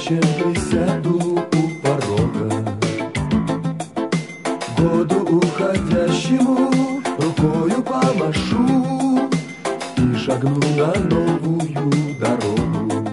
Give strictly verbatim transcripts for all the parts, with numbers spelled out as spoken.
зачем присяду у порога? Году уходящему рукою помашу и шагну на новую дорогу.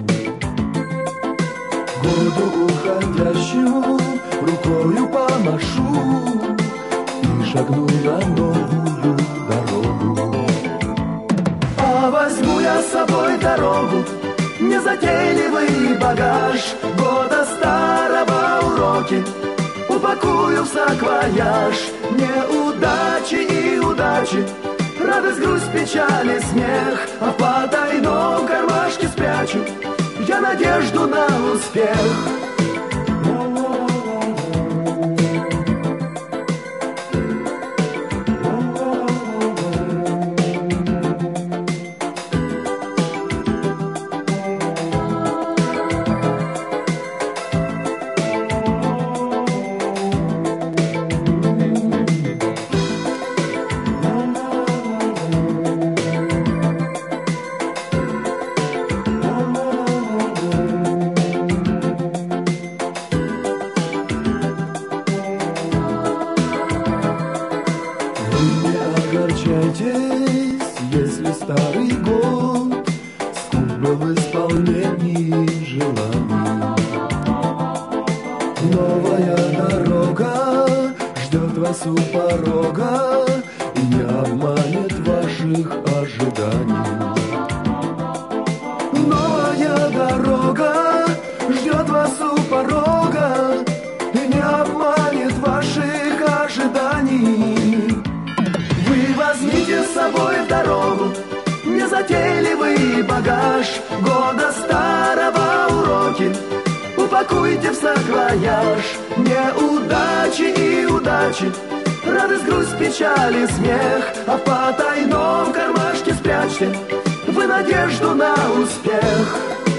Году уходящему рукою помашу и шагну на новую дорогу. А возьму я с собой дорогу, незатейливый багаж года старого уроки, упакую в саквояж. Неудачи и удачи, радость, грусть, печаль и смех, а в потайном кармашке спрячу я надежду на успех. Огорчайтесь, если старый год скуп был в исполнении желаний. Новая дорога ждет вас у порога и не обманет ваших ожиданий. Новая дорога ждет вас у порога и не обманет ваших ожиданий. Возьмите с собой в дорогу незатейливый багаж года старого уроки, упакуйте в саквояж. Неудачи и удачи, радость, грусть, печаль и смех, а в потайном кармашке спрячьте вы надежду на успех.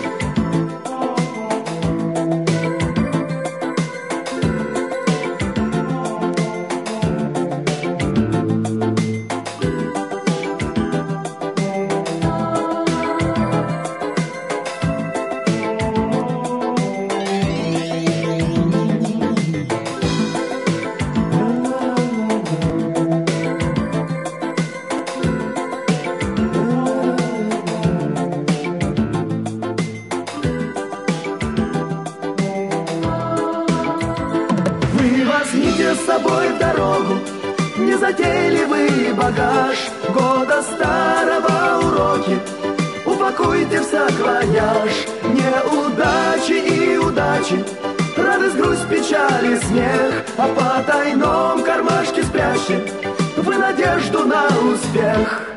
Возьмите с собой в дорогу незатейливый багаж года старого уроки, упакуйте в саквояж. Неудачи и удачи, радость, грусть, печаль и смех, а в потайном кармашке спрячьте вы надежду на успех.